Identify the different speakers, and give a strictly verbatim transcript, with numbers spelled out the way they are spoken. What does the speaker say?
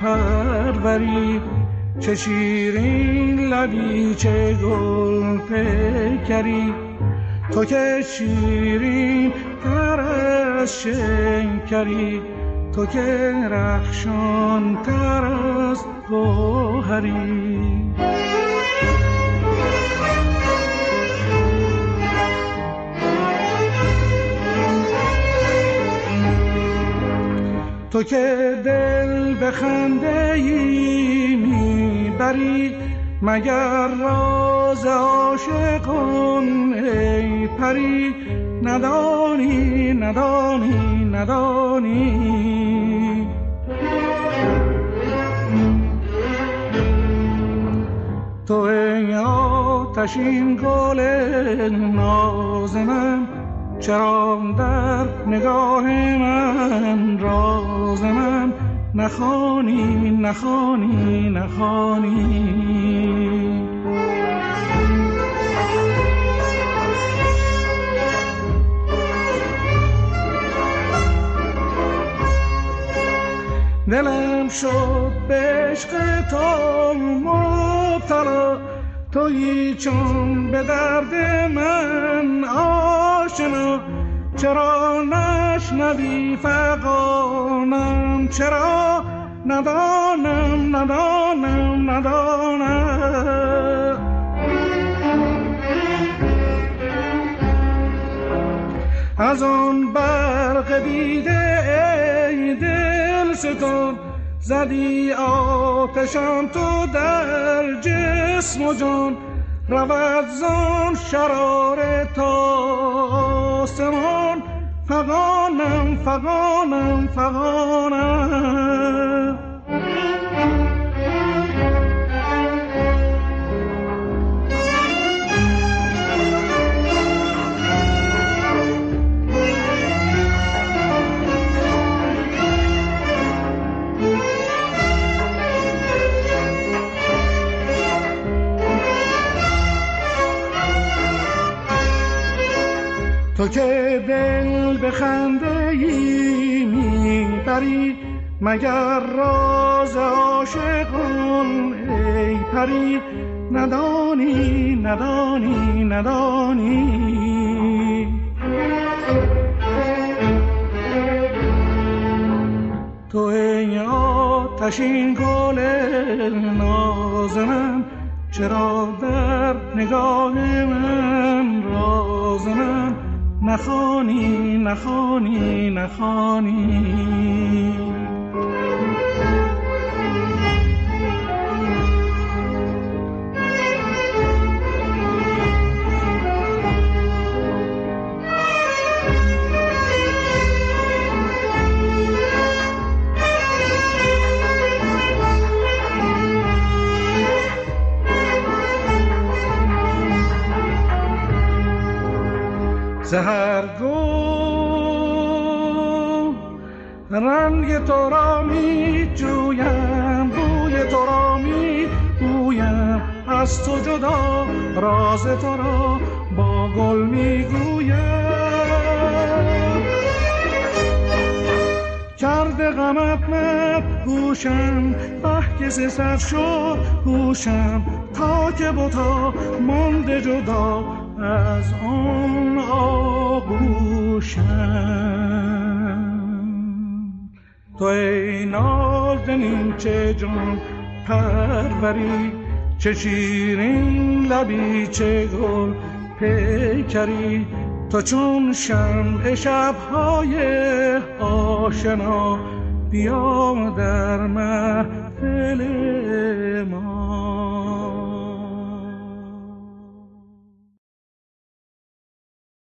Speaker 1: پروری، چه شیرین لبی چه گل پیکری. تو که شیرین تر از شکری، تو که رخشان تر از گوهری. تو که دل به خنده ای میبری، مگر راز عاشقان ای پری. ندانی ندانی ندانی، تو ای آتشین گل ناز من، چرا در نگاه من راز من نخوانی نخوانی نخوانی. دلم شد به عشق تو مبتلا، تویی چون به درد من آشنا. چرا نشنوی فغانم، چرا ندانم ندانم ندانم. از آن برق دیده ای دل ستون، زدی آتشم تو در جسم و جان. رود زان شرار تا آسمان، فغانم فغانم فغانم. تو که دل به خنده ای میبری، مگر راز عاشقان ای پری. ندانی ندانی ندانی، تو ای آتشین گل ناز من، چرا در نگاه من راز من نخوانی نخوانی نخوانی. سحرگو رنگ تو را می جویم، بوی تو را می بویم. از تو جدا راز تو را با گل می گویم. کرده غمت مدهوشم، به کسی سر شد هوشم. تا که بتا مانده جدا از آن آغوشم. تو ای نازنین چه جان پروری، چه شیرین لبی چه گل پیکری. تو چون شمع شب‌های آشنا، بیا در محفل